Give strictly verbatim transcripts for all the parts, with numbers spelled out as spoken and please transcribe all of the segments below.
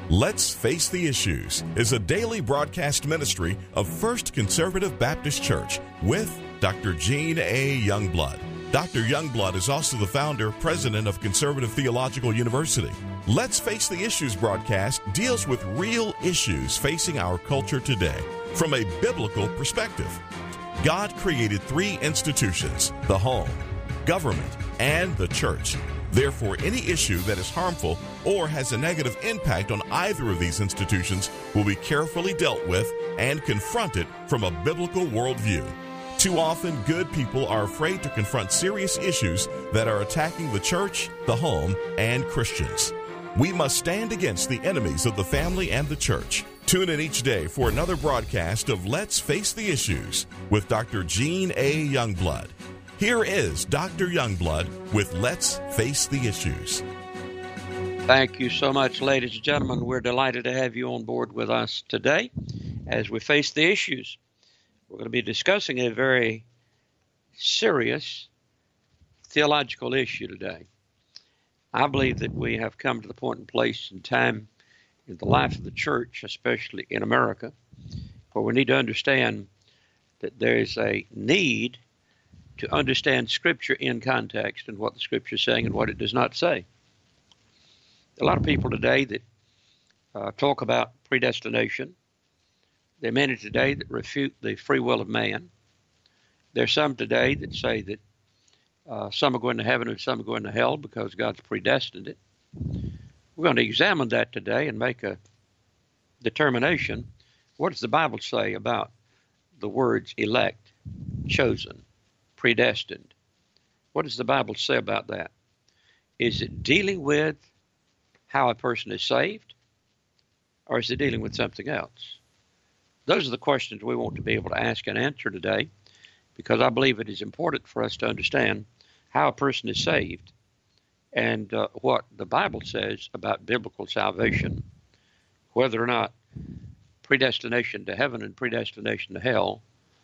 Let's Face the Issues is a daily broadcast ministry of First Conservative Baptist Church with Doctor Gene A. Youngblood. Doctor Youngblood is also the founder, president of Conservative Theological University. Let's Face the Issues broadcast deals with real issues facing our culture today from a biblical perspective. God created three institutions, the home, government, and the church. Therefore, any issue that is harmful or has a negative impact on either of these institutions will be carefully dealt with and confronted from a biblical worldview. Too often, good people are afraid to confront serious issues that are attacking the church, the home, and Christians. We must stand against the enemies of the family and the church. Tune in each day for another broadcast of Let's Face the Issues with Doctor Gene A. Youngblood. Here is Doctor Youngblood with Let's Face the Issues. Thank you so much, ladies and gentlemen. We're delighted to have you on board with us today as we face the issues. We're going to be discussing a very serious theological issue today. I believe that we have come to the point and place and time in the life of the church, especially in America, where we need to understand that there is a need to understand Scripture in context and what the Scripture is saying and what it does not say. A lot of people today that uh, talk about predestination. There are many today that refute the free will of man. There are some today that say that uh, some are going to heaven and some are going to hell because God's predestined it. We're going to examine that today and make a determination. What does the Bible say about the words elect, chosen, predestined? What does the Bible say about that? Is it dealing with how a person is saved, or is it dealing with something else? Those are the questions we want to be able to ask and answer today, because I believe it is important for us to understand how a person is saved and uh, what the Bible says about biblical salvation, whether or not predestination to heaven and predestination to hell,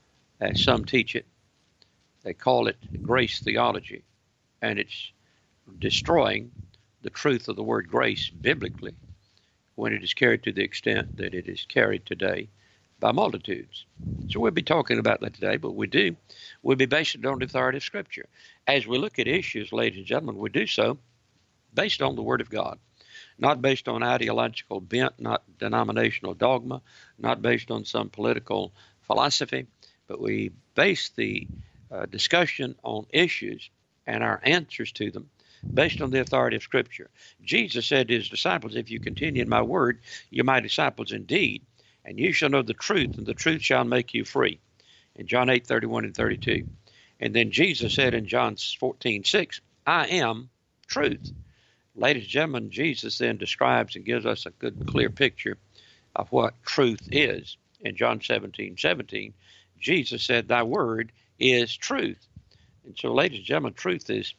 as some teach it. They call it grace theology, and it's destroying the truth of the word grace biblically when it is carried to the extent that it is carried today by multitudes. So we'll be talking about that today, but we do. We'll be based on the authority of Scripture. As we look at issues, ladies and gentlemen, we do so based on the Word of God, not based on ideological bent, not denominational dogma, not based on some political philosophy, but we base the uh, discussion on issues and our answers to them based on the authority of Scripture. Jesus said to his disciples, if you continue in my word, you're my disciples indeed, and you shall know the truth, and the truth shall make you free. In John eight, thirty-one and thirty-two. And then Jesus said in John fourteen, six, I am truth. Ladies and gentlemen, Jesus then describes and gives us a good, clear picture of what truth is. In John seventeen, seventeen, Jesus said, thy word is truth. And so, ladies and gentlemen, truth is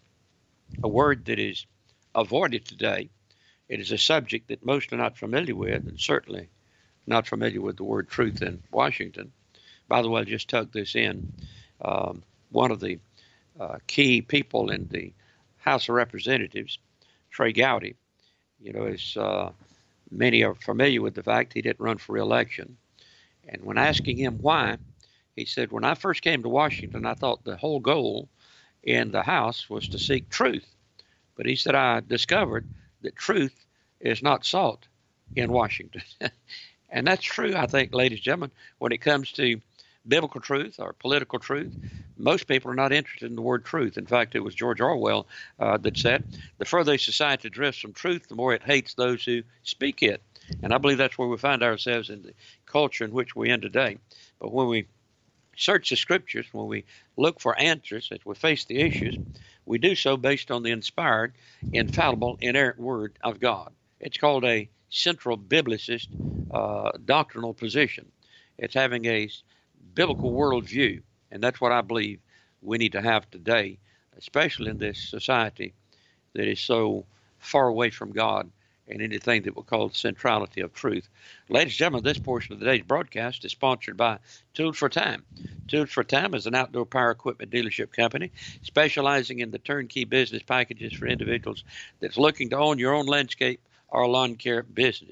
a word that is avoided today. It is a subject that most are not familiar with, and certainly not familiar with the word truth in Washington. By the way, I'll just tuck this in. Um, one of the uh, key people in the House of Representatives, Trey Gowdy, you know, is uh, many are familiar with the fact he didn't run for re-election. And when asking him why, he said, when I first came to Washington, I thought the whole goal in the House was to seek truth. But he said, I discovered that truth is not sought in Washington. And that's true, I think, ladies and gentlemen, when it comes to biblical truth or political truth. Most people are not interested in the word truth. In fact, it was George Orwell uh, that said, the further a society drifts from truth, the more it hates those who speak it. And I believe that's where we find ourselves in the culture in which we're in today. But when we search the Scriptures, when we look for answers as we face the issues, we do so based on the inspired, infallible, inerrant Word of God. It's called a central biblicist uh, doctrinal position. It's having a biblical worldview, and that's what I believe we need to have today, especially in this society that is so far away from God and anything that we call the centrality of truth. Ladies and gentlemen, this portion of today's broadcast is sponsored by Tools for Time. Tools for Time is an outdoor power equipment dealership company specializing in the turnkey business packages for individuals that's looking to own your own landscape or lawn care business.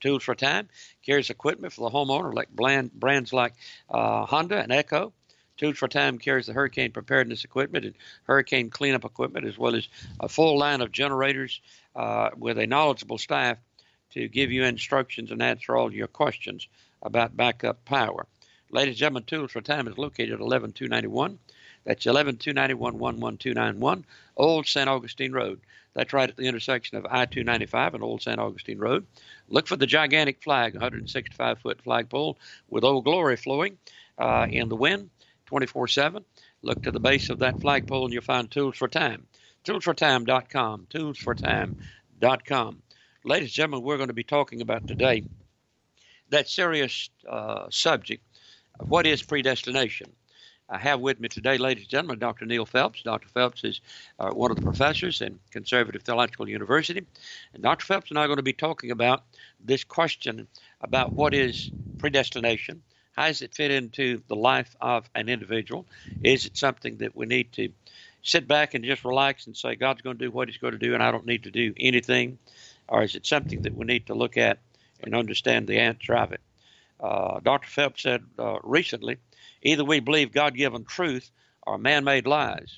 Tools for Time carries equipment for the homeowner, like brand, brands like uh, Honda and Echo. Tools for Time carries the hurricane preparedness equipment and hurricane cleanup equipment, as well as a full line of generators uh, with a knowledgeable staff to give you instructions and answer all your questions about backup power. Ladies and gentlemen, Tools for Time is located at eleven two ninety-one. That's eleven two ninety-one, one one two nine one, Old Saint Augustine Road. That's right at the intersection of I two ninety-five and Old Saint Augustine Road. Look for the gigantic flag, one hundred sixty-five foot flagpole with Old Glory flowing uh, in the wind twenty-four seven. Look to the base of that flagpole and you'll find Tools for Time. tools for time dot com. tools for time dot com. Ladies and gentlemen, we're going to be talking about today that serious uh, subject of what is predestination. I have with me today, ladies and gentlemen, Doctor Neil Phelps. Doctor Phelps is uh, one of the professors in Conservative Theological University. And Doctor Phelps and I are going to be talking about this question about what is predestination. How does it fit into the life of an individual? Is it something that we need to sit back and just relax and say, God's going to do what he's going to do and I don't need to do anything? Or is it something that we need to look at and understand the answer of it? Uh, Doctor Phelps said uh, recently, either we believe God-given truth or man-made lies.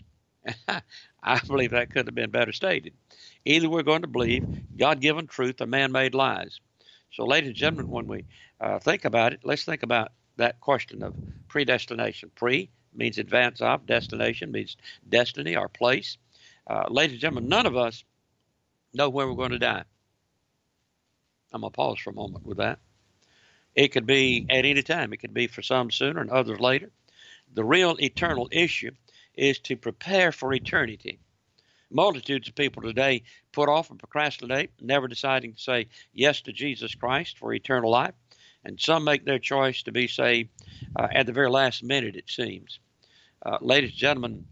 I believe that could have been better stated. Either we're going to believe God-given truth or man-made lies. So, ladies and gentlemen, when we uh, think about it, let's think about that question of predestination. Pre means advance of, destination means destiny or place. Uh, ladies and gentlemen, none of us know where we're going to die. I'm going to pause for a moment with that. It could be at any time. It could be for some sooner and others later. The real eternal issue is to prepare for eternity. Multitudes of people today put off and procrastinate, never deciding to say yes to Jesus Christ for eternal life. And some make their choice to be saved uh, at the very last minute, it seems. Uh, ladies and gentlemen,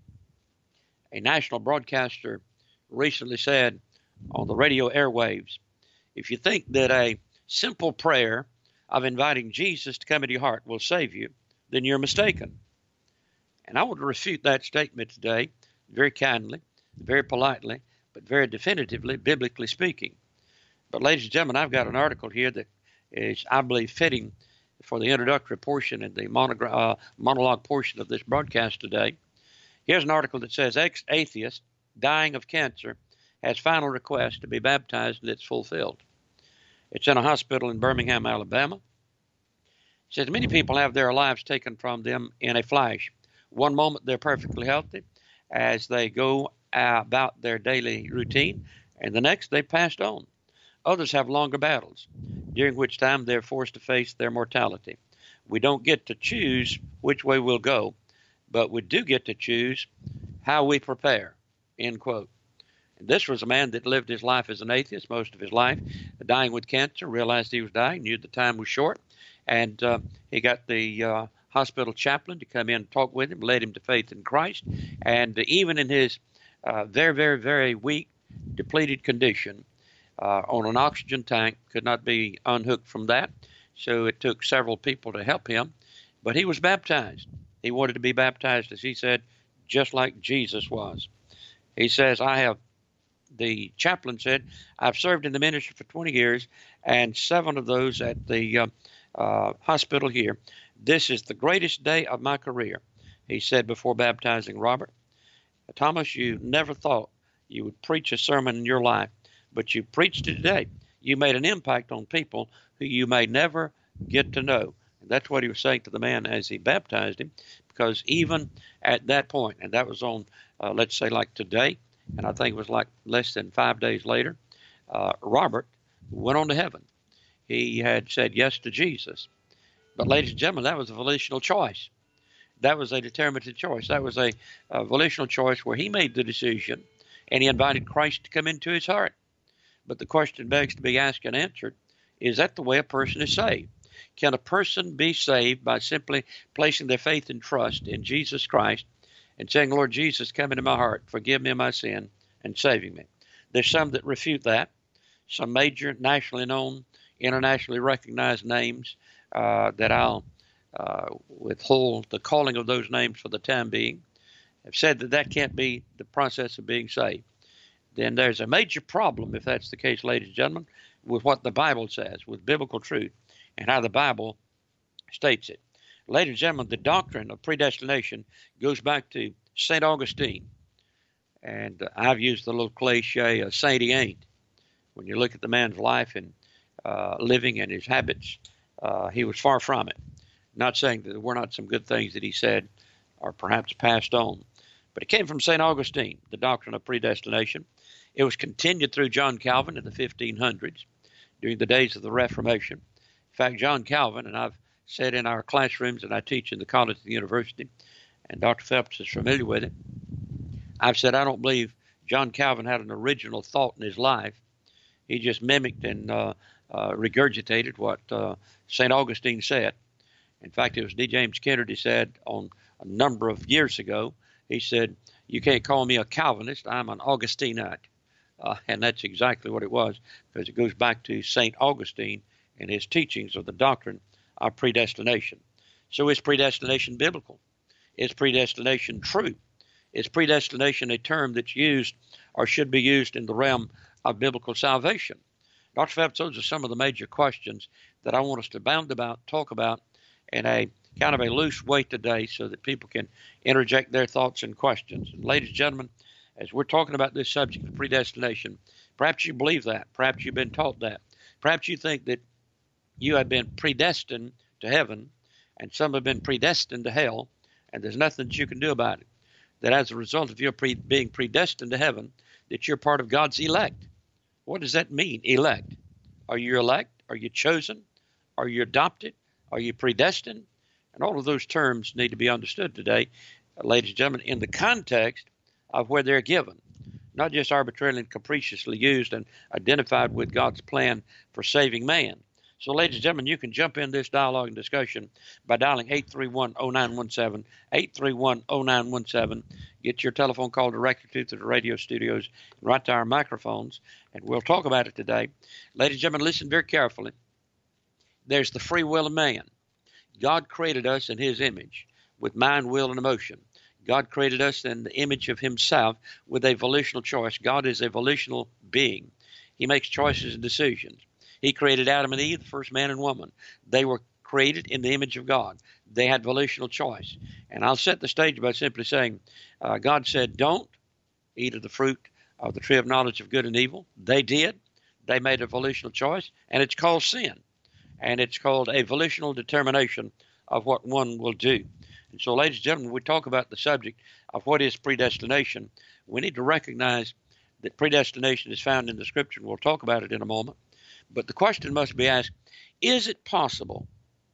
a national broadcaster recently said on the radio airwaves, if you think that a simple prayer of inviting Jesus to come into your heart will save you, then you're mistaken. And I want to refute that statement today very kindly, very politely, but very definitively, biblically speaking. But ladies and gentlemen, I've got an article here that is, I believe, fitting for the introductory portion and the monogra- uh, monologue portion of this broadcast today. Here's an article that says, ex-atheist dying of cancer has final request to be baptized and it's fulfilled. It's in a hospital in Birmingham, Alabama. It says many people have their lives taken from them in a flash. One moment they're perfectly healthy as they go about their daily routine, and the next they passed on. Others have longer battles, during which time they're forced to face their mortality. We don't get to choose which way we'll go, but we do get to choose how we prepare, end quote. This was a man that lived his life as an atheist most of his life, dying with cancer, realized he was dying, knew the time was short, and uh, he got the uh, hospital chaplain to come in and talk with him, led him to faith in Christ, and uh, even in his uh, very, very, very weak, depleted condition, uh, on an oxygen tank, could not be unhooked from that, so it took several people to help him, but he was baptized. He wanted to be baptized, as he said, just like Jesus was. He says, I have The chaplain said, I've served in the ministry for twenty years, and seven of those at the uh, uh, hospital here. This is the greatest day of my career, he said before baptizing Robert. Thomas, you never thought you would preach a sermon in your life, but you preached it today. You made an impact on people who you may never get to know. And that's what he was saying to the man as he baptized him, because even at that point, and that was on, uh, let's say like today, and I think it was like less than five days later, uh, Robert went on to heaven. He had said yes to Jesus. But ladies and gentlemen, that was a volitional choice. That was a determinative choice. That was a, a volitional choice where he made the decision and he invited Christ to come into his heart. But the question begs to be asked and answered, is that the way a person is saved? Can a person be saved by simply placing their faith and trust in Jesus Christ and saying, Lord Jesus, come into my heart, forgive me my sin, and saving me? There's some that refute that. Some major, nationally known, internationally recognized names uh, that I'll uh, withhold the calling of those names for the time being, have said that that can't be the process of being saved. Then there's a major problem, if that's the case, ladies and gentlemen, with what the Bible says, with biblical truth, and how the Bible states it. Ladies and gentlemen, the doctrine of predestination goes back to Saint Augustine. And uh, I've used the little cliche, a saint he ain't. When you look at the man's life and uh, living and his habits, uh, he was far from it. Not saying that there were not some good things that he said or perhaps passed on. But it came from Saint Augustine, the doctrine of predestination. It was continued through John Calvin in the fifteen hundreds, during the days of the Reformation. In fact, John Calvin, and I've said in our classrooms and I teach in the college and the university, and Doctor Phelps is familiar with it, I've said I don't believe John Calvin had an original thought in his life. He just mimicked and uh, uh, regurgitated what uh, Saint Augustine said. In fact, it was D. James Kennedy said on a number of years ago, he said, "You can't call me a Calvinist, I'm an Augustinite." Uh, and that's exactly what it was, because it goes back to Saint Augustine and his teachings of the doctrine of predestination. So is predestination biblical? Is predestination true? Is predestination a term that's used or should be used in the realm of biblical salvation? Doctor Phelps, those are some of the major questions that I want us to bound about, talk about in a kind of a loose way today so that people can interject their thoughts and questions. And ladies and gentlemen, as we're talking about this subject of predestination, perhaps you believe that. Perhaps you've been taught that. Perhaps you think that you have been predestined to heaven and some have been predestined to hell, and there's nothing that you can do about it. That as a result of your pre- being predestined to heaven, that you're part of God's elect. What does that mean, elect? Are you elect? Are you chosen? Are you adopted? Are you predestined? And all of those terms need to be understood today, uh, ladies and gentlemen, in the context of where they're given, not just arbitrarily and capriciously used and identified with God's plan for saving man. So, ladies and gentlemen, you can jump in this dialogue and discussion by dialing eight three one, oh nine one seven, eight three one, oh nine one seven. Get your telephone call directly to, to the radio studios and right to our microphones, and we'll talk about it today. Ladies and gentlemen, listen very carefully. There's the free will of man. God created us in his image with mind, will, and emotion. God created us in the image of himself with a volitional choice. God is a volitional being. He makes choices and decisions. He created Adam and Eve, the first man and woman. They were created in the image of God. They had volitional choice. And I'll set the stage by simply saying, uh, God said, don't eat of the fruit of the tree of knowledge of good and evil. They did. They made a volitional choice, and it's called sin. And it's called a volitional determination of what one will do. And so, ladies and gentlemen, when we talk about the subject of what is predestination, we need to recognize that predestination is found in the Scripture, and we'll talk about it in a moment. But the question must be asked, is it possible,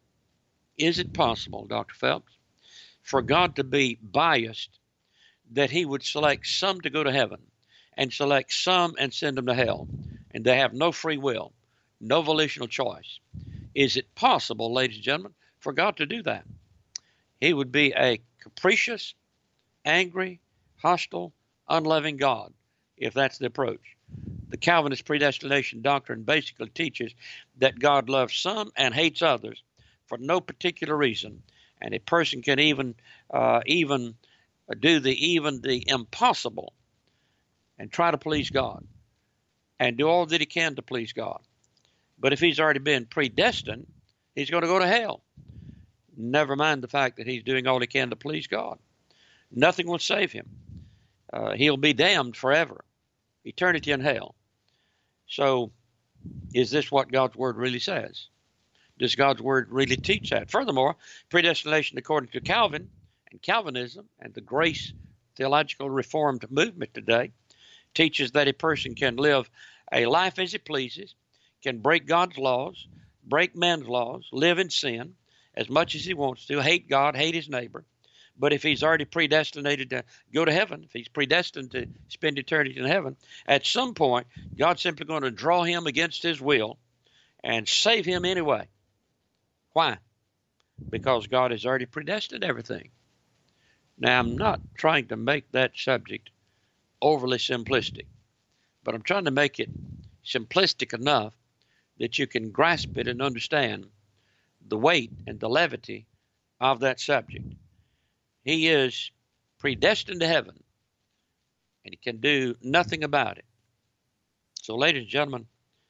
is it possible, Doctor Phelps, for God to be biased, that he would select some to go to heaven and select some and send them to hell, and they have no free will, no volitional choice? Is it possible, ladies and gentlemen, for God to do that? He would be a capricious, angry, hostile, unloving God if that's the approach. The Calvinist predestination doctrine basically teaches that God loves some and hates others for no particular reason, and a person can even uh, even do the even the impossible and try to please God and do all that he can to please God. But if he's already been predestined, he's going to go to hell. Never mind the fact that he's doing all he can to please God. Nothing will save him. Uh, he'll be damned forever, eternity in hell. So is this what God's Word really says? Does God's Word really teach that? Furthermore, predestination according to Calvin and Calvinism and the Grace Theological Reformed movement today teaches that a person can live a life as he pleases, can break God's laws, break man's laws, live in sin as much as he wants to, hate God, hate his neighbor. But if he's already predestinated to go to heaven, if he's predestined to spend eternity in heaven, at some point, God's simply going to draw him against his will and save him anyway. Why? Because God has already predestined everything. Now, I'm not trying to make that subject overly simplistic, but I'm trying to make it simplistic enough that you can grasp it and understand the weight and the levity of that subject. He is predestined to heaven, and he can do nothing about it. So, ladies and gentlemen,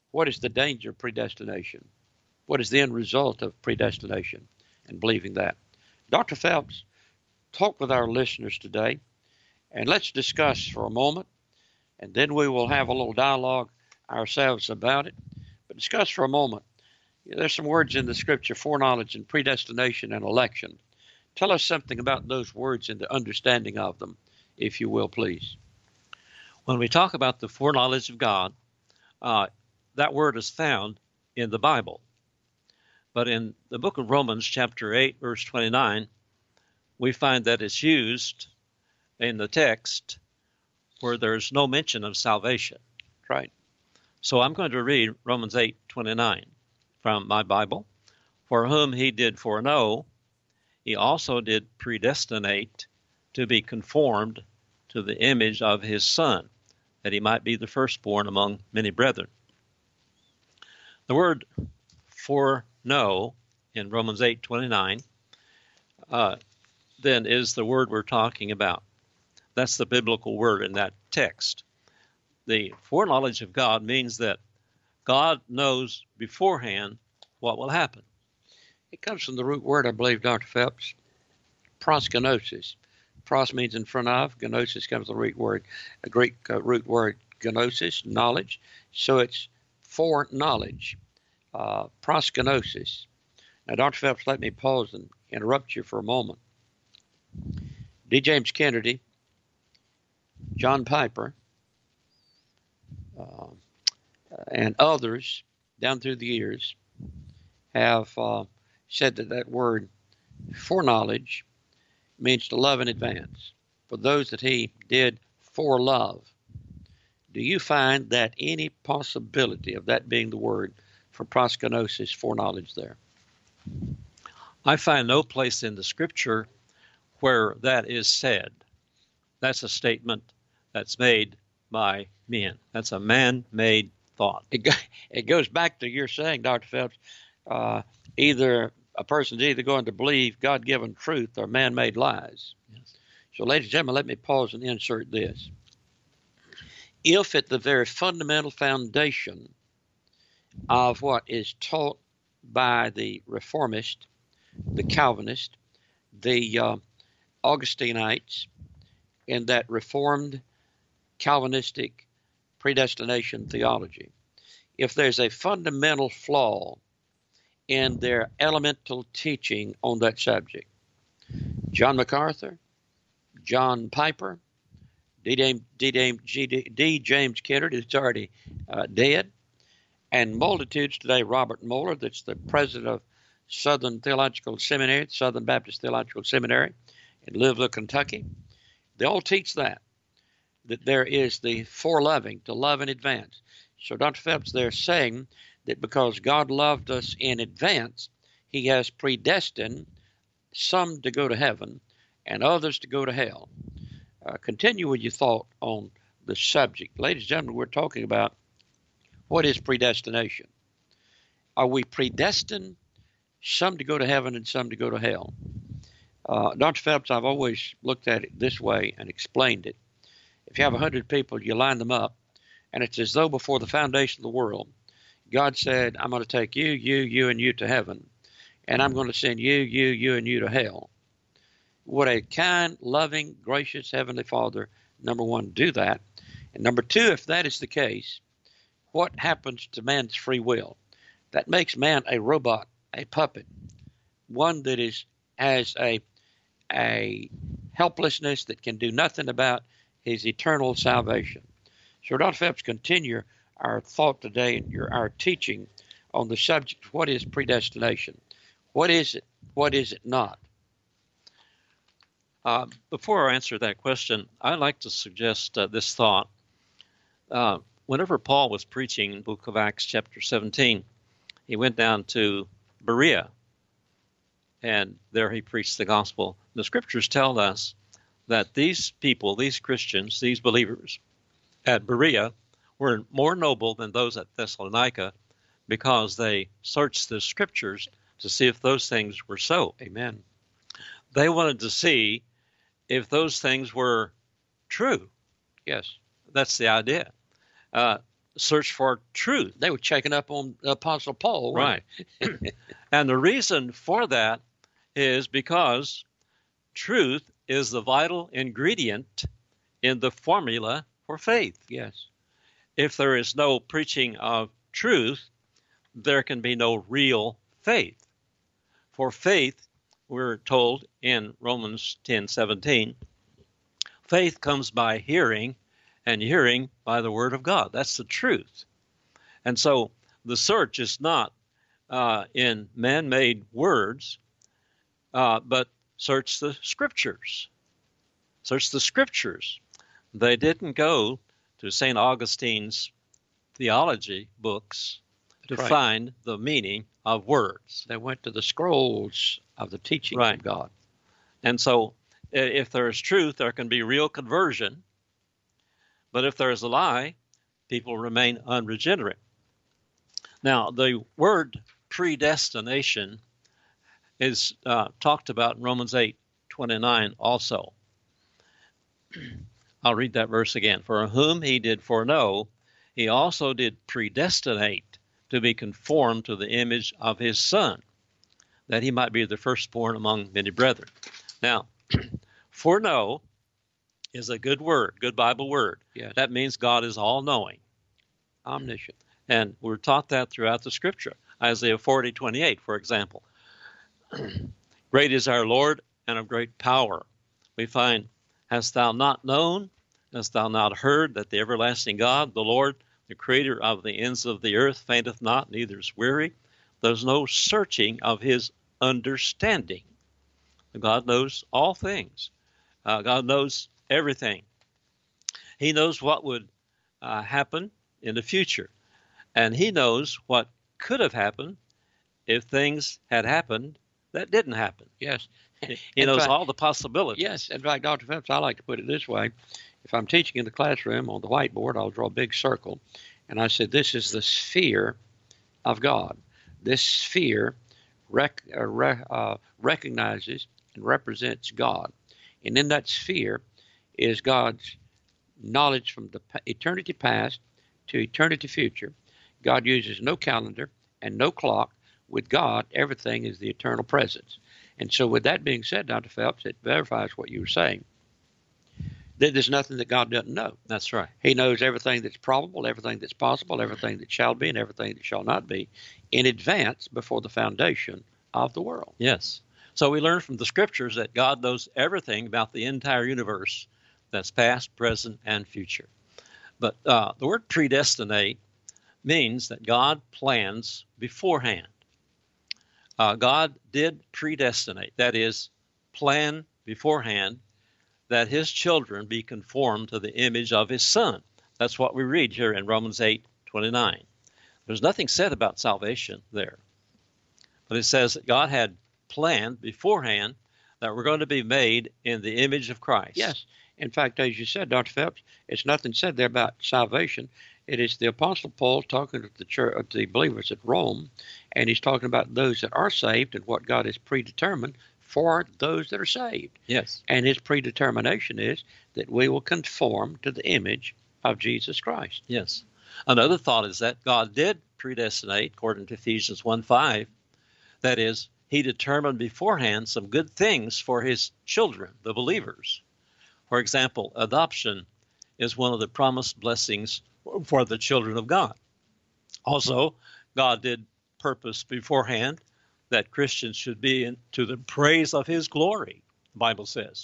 what is the danger of predestination? What is the end result of predestination and believing that? Doctor Phelps, talk with our listeners today, and let's discuss for a moment, and then we will have a little dialogue ourselves about it. But discuss for a moment. There's some words in the Scripture, foreknowledge and predestination and election. Tell us something about those words and the understanding of them, if you will, please. When we talk about the foreknowledge of God, uh, that word is found in the Bible. But in the book of Romans, chapter eight, verse twenty-nine, we find that it's used in the text where there's no mention of salvation. Right. So I'm going to read Romans eight twenty-nine from my Bible. For whom he did foreknow, he also did predestinate to be conformed to the image of his Son, that he might be the firstborn among many brethren. The word foreknow in Romans eight twenty-nine uh, then is the word we're talking about. That's the biblical word in that text. The foreknowledge of God means that God knows beforehand what will happen. It comes from the root word, I believe, Doctor Phelps, proskenosis. Pros means in front of, gnosis comes from the Greek word, a Greek uh, root word, gnosis, knowledge. So it's foreknowledge, uh, proskenosis. Now, Doctor Phelps, let me pause and interrupt you for a moment. D. James Kennedy, John Piper, uh, and others down through the years have uh, said that that word foreknowledge means to love in advance, for those that he did for love. Do you find that any possibility of that being the word for proskenosis, foreknowledge there? I find no place in the Scripture where that is said. That's a statement that's made by men. That's a man-made thought. It, go, it goes back to your saying, Doctor Phelps, uh, either a person's either going to believe God-given truth or man-made lies. Yes. So, ladies and gentlemen, let me pause and insert this. If at the very fundamental foundation of what is taught by the Reformist, the Calvinist, the uh, Augustinites, in that Reformed Calvinistic predestination theology, if there's a fundamental flaw in their elemental teaching on that subject, John MacArthur, John Piper, D. James, D. James, D. James Kennedy, that's already uh, dead, and multitudes today, Robert Moeller, that's the president of Southern Theological Seminary, Southern Baptist Theological Seminary in Louisville, Kentucky, they all teach that, that there is the foreloving, to love in advance. So Doctor Phelps, they're saying that because God loved us in advance, he has predestined some to go to heaven and others to go to hell. Uh, continue with your thought on the subject. Ladies and gentlemen, we're talking about what is predestination. Are we predestined some to go to heaven and some to go to hell? Uh, Doctor Phelps, I've always looked at it this way and explained it. If you have one hundred people, you line them up, and it's as though before the foundation of the world, God said, I'm going to take you, you, you, and you to heaven, and I'm going to send you, you, you, and you to hell. Would a kind, loving, gracious Heavenly Father, number one, do that? And number two, if that is the case, what happens to man's free will? That makes man a robot, a puppet, one that is has a a helplessness that can do nothing about his eternal salvation. So, Doctor Phelps, continue our thought today and your our teaching on the subject, what is predestination? What is it? What is it not? Uh, before I answer that question, I'd like to suggest uh, this thought. Uh, whenever Paul was preaching in the book of Acts chapter seventeen, he went down to Berea, and there he preached the gospel. The scriptures tell us that these people, these Christians, these believers at Berea were more noble than those at Thessalonica because they searched the scriptures to see if those things were so. Amen. They wanted to see if those things were true. Yes. That's the idea. Uh, search for truth. They were checking up on the Apostle Paul, Right. And the reason for that is because truth is the vital ingredient in the formula for faith. Yes. If there is no preaching of truth, there can be no real faith. For faith, we're told in Romans ten seventeen, faith comes by hearing, and hearing by the word of God. That's the truth. And so the search is not uh, in man-made words, uh, but search the scriptures. Search the scriptures. They didn't go to Saint Augustine's theology books to Right. find the meaning of words. They went to the scrolls of the teachings Right. of God. And so i- if there is truth, there can be real conversion. But if there is a lie, people remain unregenerate. Now, the word predestination is uh, talked about in Romans eight twenty-nine also. I'll read that verse again. For whom he did foreknow, he also did predestinate to be conformed to the image of his Son, that he might be the firstborn among many brethren. Now, foreknow is a good word, good Bible word. Yes. That means God is all-knowing. Omniscient. And we're taught that throughout the Scripture. Isaiah forty twenty-eight, for example. Great is our Lord and of great power. We find, hast thou not known, hast thou not heard, that the everlasting God, the Lord, the creator of the ends of the earth, fainteth not, neither is weary. There's no searching of his understanding. God knows all things. Uh, God knows everything. He knows what would uh, happen in the future. And he knows what could have happened if things had happened that didn't happen. Yes. He In knows fact- all the possibilities. Yes. In fact, Doctor Phelps, I like to put it this way. If I'm teaching in the classroom on the whiteboard, I'll draw a big circle. And I said, this is the sphere of God. This sphere rec- uh, re- uh, recognizes and represents God. And in that sphere is God's knowledge from the pa- eternity past to eternity future. God uses no calendar and no clock. With God, everything is the eternal presence. And so with that being said, Doctor Phelps, it verifies what you were saying. That there's nothing that God doesn't know. That's right. He knows everything that's probable, everything that's possible, everything that shall be, and everything that shall not be in advance before the foundation of the world. Yes. So we learn from the Scriptures that God knows everything about the entire universe that's past, present, and future. But uh, the word predestinate means that God plans beforehand. Uh, God did predestinate, that is, plan beforehand that his children be conformed to the image of his Son. That's what we read here in Romans eight twenty-nine. There's nothing said about salvation there. But it says that God had planned beforehand that we're going to be made in the image of Christ. Yes. In fact, as you said, Doctor Phelps, it's nothing said there about salvation. It is the Apostle Paul talking to the church, to the believers at Rome, and he's talking about those that are saved and what God has predetermined for those that are saved. Yes. And his predetermination is that we will conform to the image of Jesus Christ. Yes. Another thought is that God did predestinate, according to Ephesians one five. That is, he determined beforehand some good things for his children, the believers. For example, adoption is one of the promised blessings for the children of God. Also, God did purpose beforehand that Christians should be in, to the praise of his glory, the Bible says.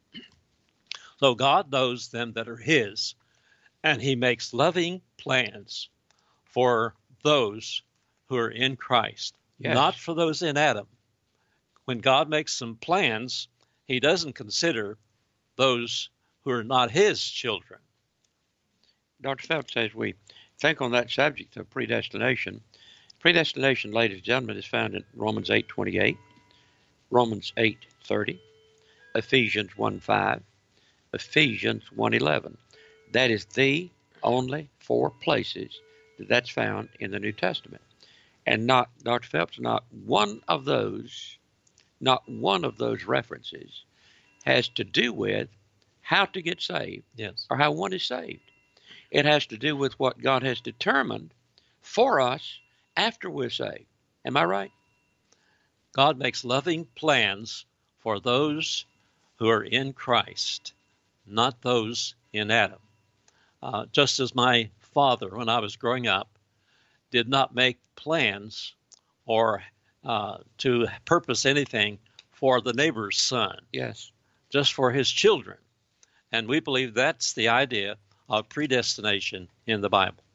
So God knows them that are his, and he makes loving plans for those who are in Christ, Yes. not for those in Adam. When God makes some plans, he doesn't consider those who are not his children. Doctor Phelps says we think on that subject of predestination. Predestination, ladies and gentlemen, is found in Romans eight twenty-eight, Romans eight thirty, Ephesians one five, Ephesians one eleven. That is the only four places that that's found in the New Testament. And not, Doctor Phelps, not one of those, not one of those references has to do with how to get saved Yes. or how one is saved. It has to do with what God has determined for us after we're saved. Am I right? God makes loving plans for those who are in Christ, not those in Adam. Uh, just as my father, when I was growing up, did not make plans or uh, to purpose anything for the neighbor's son. Yes. Just for his children. And we believe that's the idea of predestination in the Bible.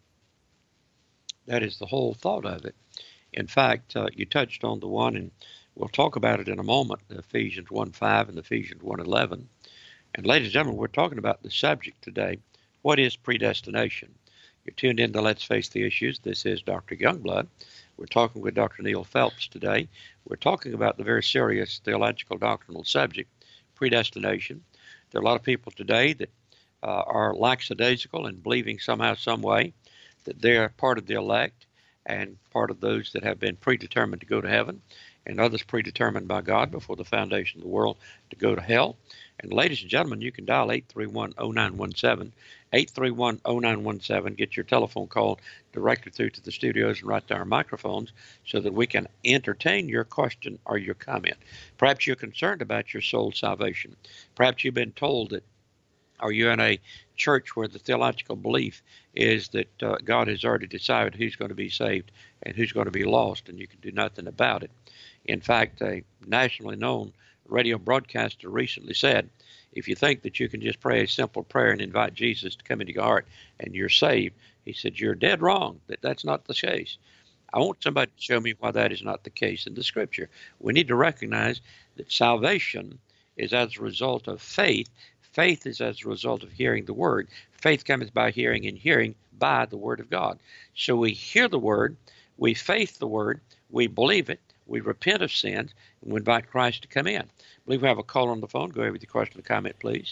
That is the whole thought of it. In fact, uh, you touched on the one, and we'll talk about it in a moment, Ephesians one five and Ephesians one eleven. And ladies and gentlemen, we're talking about the subject today. What is predestination? You're tuned in to Let's Face the Issues. This is Doctor Youngblood. We're talking with Doctor Neil Phelps today. We're talking about the very serious theological doctrinal subject, predestination. There are a lot of people today that uh, are lackadaisical and believing somehow, some way, that they're part of the elect and part of those that have been predetermined to go to heaven, and others predetermined by God before the foundation of the world to go to hell. And ladies and gentlemen, you can dial eight three one, oh nine one seven, eight three one, oh nine one seven, get your telephone call directed through to the studios and right to our microphones so that we can entertain your question or your comment. Perhaps you're concerned about your soul salvation. Perhaps you've been told that, or you're in a church where the theological belief is that uh, God has already decided who's going to be saved and who's going to be lost, and you can do nothing about it. In fact, a nationally known radio broadcaster recently said, if you think that you can just pray a simple prayer and invite Jesus to come into your heart and you're saved, he said, you're dead wrong, that that's not the case. I want somebody to show me why that is not the case in the Scripture. We need to recognize that salvation is as a result of faith. Faith is as a result of hearing the Word. Faith cometh by hearing, and hearing by the Word of God. So we hear the Word, we faith the Word, we believe it, we repent of sins, and we invite Christ to come in. I believe we have a caller on the phone. Go ahead with your question or comment, please.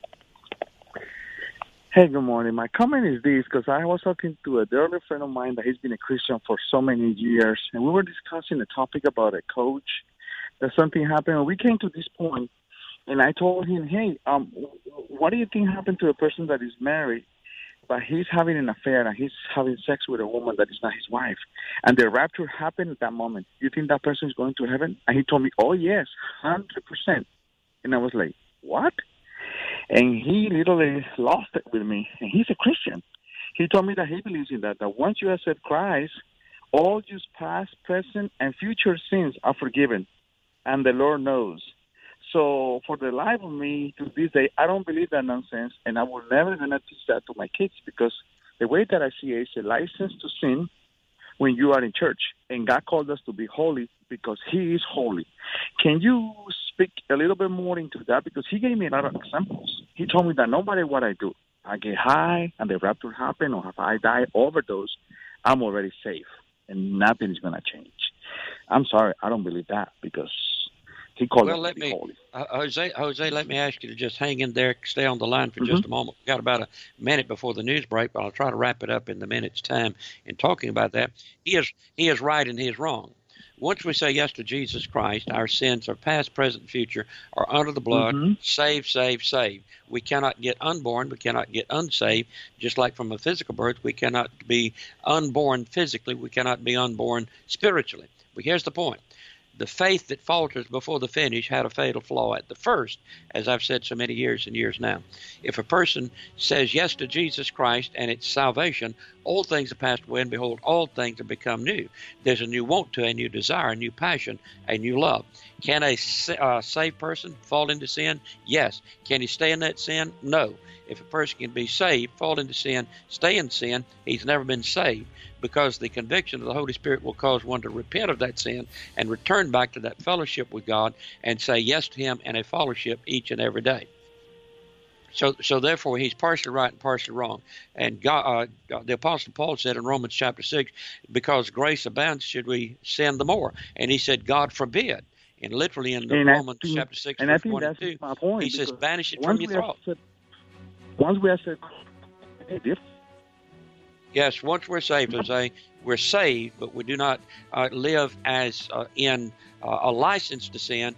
Hey, good morning. My comment is this, because I was talking to a dear friend of mine that he's been a Christian for so many years, and we were discussing a topic about a coach, that something happened, and we came to this point, and I told him, hey, um, what do you think happened to a person that is married, but he's having an affair and he's having sex with a woman that is not his wife, and the rapture happened at that moment? You think that person is going to heaven? And he told me, oh, yes, one hundred percent. And I was like, what? And he literally lost it with me. And he's a Christian. He told me that he believes in that, that once you accept Christ, all your past, present, and future sins are forgiven, and the Lord knows. So for the life of me, to this day, I don't believe that nonsense, and I will never gonna teach that to my kids, because the way that I see it is a license to sin when you are in church, and God called us to be holy because He is holy. Can you speak a little bit more into that? Because He gave me a lot of examples. He told me that no matter what I do, I get high and the rapture happen, or if I die overdose, I'm already safe, and nothing is gonna change. I'm sorry, I don't believe that, because He called well, us let to be me, holy. Uh, Jose, Jose, let me ask you to just hang in there, stay on the line for Mm-hmm. just a moment. We've got about a minute before the news break, but I'll try to wrap it up in the minute's time in talking about that. He is, he is right and he is wrong. Once we say yes to Jesus Christ, our sins are past, present, future, are under the blood, Mm-hmm. saved, saved, saved. We cannot get unborn. We cannot get unsaved. Just like from a physical birth, we cannot be unborn physically. We cannot be unborn spiritually. But here's the point. The faith that falters before the finish had a fatal flaw at the first, as I've said so many years and years now. If a person says yes to Jesus Christ and it's salvation, old things have passed away, and behold, all things have become new. There's a new want to, a new desire, a new passion, a new love. Can a uh, saved person fall into sin? Yes. Can he stay in that sin? No. If a person can be saved, fall into sin, stay in sin, he's never been saved, because the conviction of the Holy Spirit will cause one to repent of that sin and return back to that fellowship with God and say yes to Him and a fellowship each and every day. So, so therefore, he's partially right and partially wrong. And God, uh, the Apostle Paul said in Romans chapter six, because grace abounds, should we sin the more? And he said, God forbid. And literally in the And Romans think, chapter six, and verse I think one and that's two, my point, he says, banish it from your thought. Accept, once we accept, if Yes, once we're saved, Jose, we're saved, but we do not uh, live as uh, in uh, a license to sin.